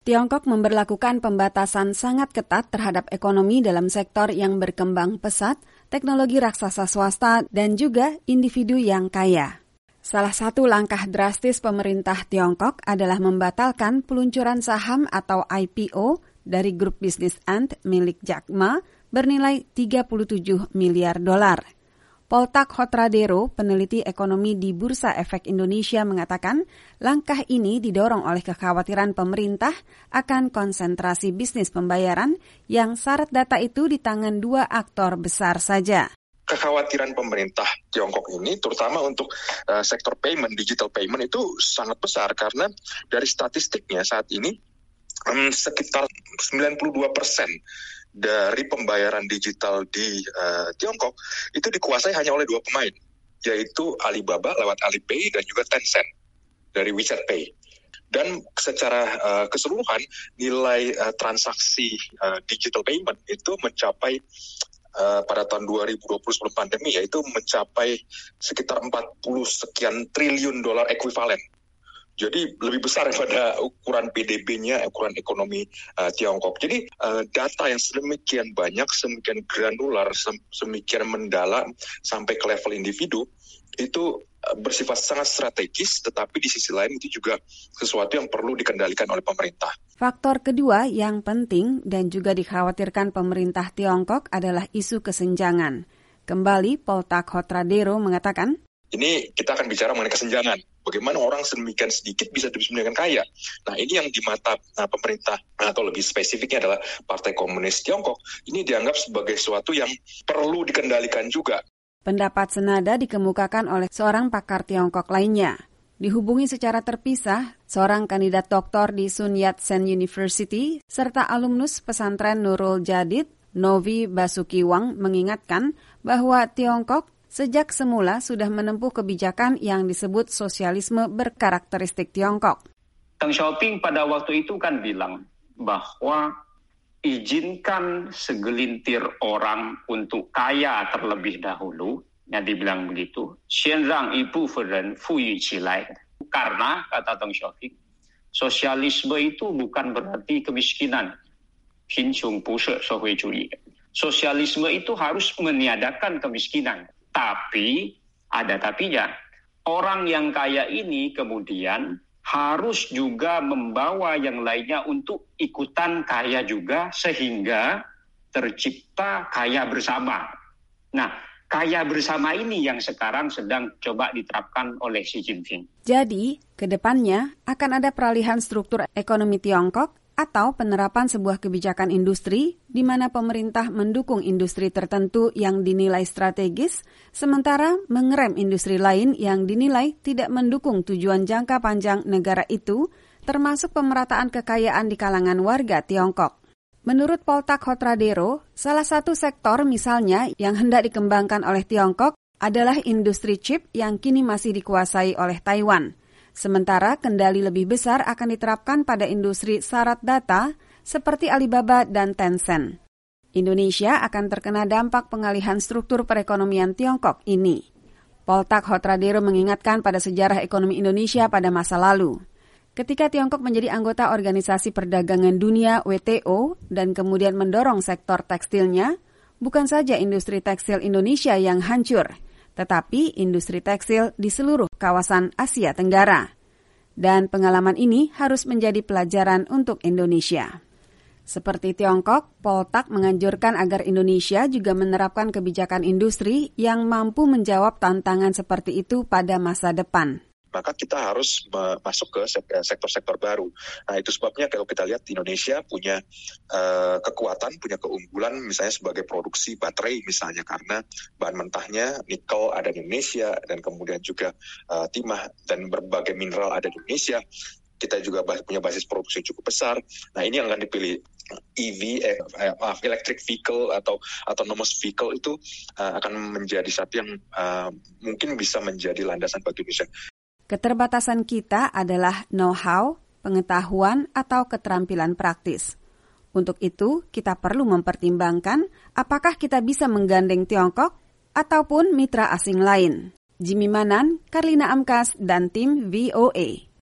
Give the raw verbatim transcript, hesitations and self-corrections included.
Tiongkok memberlakukan pembatasan sangat ketat terhadap ekonomi dalam sektor yang berkembang pesat, teknologi raksasa swasta, dan juga individu yang kaya. Salah satu langkah drastis pemerintah Tiongkok adalah membatalkan peluncuran saham atau I P O dari grup bisnis Ant milik Jack Ma bernilai tiga puluh tujuh miliar dolar. Poltak Hotradero, peneliti ekonomi di Bursa Efek Indonesia, mengatakan langkah ini didorong oleh kekhawatiran pemerintah akan konsentrasi bisnis pembayaran yang syarat data itu di tangan dua aktor besar saja. Kekhawatiran pemerintah Tiongkok ini, terutama untuk uh, sektor payment, digital payment itu sangat besar karena dari statistiknya saat ini um, sekitar sembilan puluh dua persen dari pembayaran digital di uh, Tiongkok itu dikuasai hanya oleh dua pemain, yaitu Alibaba lewat Alipay dan juga Tencent dari WeChat Pay. Dan secara uh, keseluruhan nilai uh, transaksi uh, digital payment itu mencapai uh, pada tahun dua ribu dua puluh sebelum pandemi, yaitu mencapai sekitar empat puluh sekian triliun dolar ekuivalen. Jadi lebih besar daripada ukuran P D B-nya, ukuran ekonomi uh, Tiongkok. Jadi uh, data yang sedemikian banyak, sedemikian granular, sedemikian mendalam sampai ke level individu, itu uh, bersifat sangat strategis, tetapi di sisi lain itu juga sesuatu yang perlu dikendalikan oleh pemerintah. Faktor kedua yang penting dan juga dikhawatirkan pemerintah Tiongkok adalah isu kesenjangan. Kembali, Poltak Hotradero mengatakan, ini kita akan bicara mengenai kesenjangan. Bagaimana orang sedemikian sedikit bisa sedemikian kaya. Nah, ini yang di mata nah, pemerintah, atau lebih spesifiknya adalah Partai Komunis Tiongkok, ini dianggap sebagai sesuatu yang perlu dikendalikan juga. Pendapat senada dikemukakan oleh seorang pakar Tiongkok lainnya. Dihubungi secara terpisah, seorang kandidat doktor di Sun Yat-sen University, serta alumnus pesantren Nurul Jadid, Novi Basuki-Wang, mengingatkan bahwa Tiongkok sejak semula sudah menempuh kebijakan yang disebut sosialisme berkarakteristik Tiongkok. Deng Xiaoping pada waktu itu kan bilang bahwa izinkan segelintir orang untuk kaya terlebih dahulu, ya dibilang begitu, 先让一部分人富裕起来. Karena, kata Deng Xiaoping, sosialisme itu bukan berarti kemiskinan. 贫穷不是社会主义. Sosialisme itu harus meniadakan kemiskinan. Tapi, ada tapinya, orang yang kaya ini kemudian harus juga membawa yang lainnya untuk ikutan kaya juga sehingga tercipta kaya bersama. Nah, kaya bersama ini yang sekarang sedang coba diterapkan oleh Xi Jinping. Jadi, ke depannya akan ada peralihan struktur ekonomi Tiongkok atau penerapan sebuah kebijakan industri di mana pemerintah mendukung industri tertentu yang dinilai strategis, sementara mengerem industri lain yang dinilai tidak mendukung tujuan jangka panjang negara itu, termasuk pemerataan kekayaan di kalangan warga Tiongkok. Menurut Poltak Hotradero, salah satu sektor misalnya yang hendak dikembangkan oleh Tiongkok adalah industri chip yang kini masih dikuasai oleh Taiwan. Sementara kendali lebih besar akan diterapkan pada industri syarat data seperti Alibaba dan Tencent. Indonesia akan terkena dampak pengalihan struktur perekonomian Tiongkok ini. Poltak Hotradero mengingatkan pada sejarah ekonomi Indonesia pada masa lalu. Ketika Tiongkok menjadi anggota Organisasi Perdagangan Dunia W T O dan kemudian mendorong sektor tekstilnya, bukan saja industri tekstil Indonesia yang hancur, tetapi industri tekstil di seluruh kawasan Asia Tenggara. Dan pengalaman ini harus menjadi pelajaran untuk Indonesia. Seperti Tiongkok, Poltak menganjurkan agar Indonesia juga menerapkan kebijakan industri yang mampu menjawab tantangan seperti itu pada masa depan. Maka kita harus masuk ke sektor-sektor baru. Nah, itu sebabnya kalau kita lihat Indonesia punya uh, kekuatan, punya keunggulan misalnya sebagai produksi baterai misalnya, karena bahan mentahnya nikel ada di Indonesia dan kemudian juga uh, timah dan berbagai mineral ada di Indonesia. Kita juga punya basis produksi cukup besar. Nah, ini yang akan dipilih. E V, eh, maaf, electric vehicle atau autonomous vehicle itu uh, akan menjadi satu yang uh, mungkin bisa menjadi landasan bagi Indonesia. Keterbatasan kita adalah know-how, pengetahuan, atau keterampilan praktis. Untuk itu, kita perlu mempertimbangkan apakah kita bisa menggandeng Tiongkok ataupun mitra asing lain. Jimmy Manan, Karlina Amkas, dan tim V O A.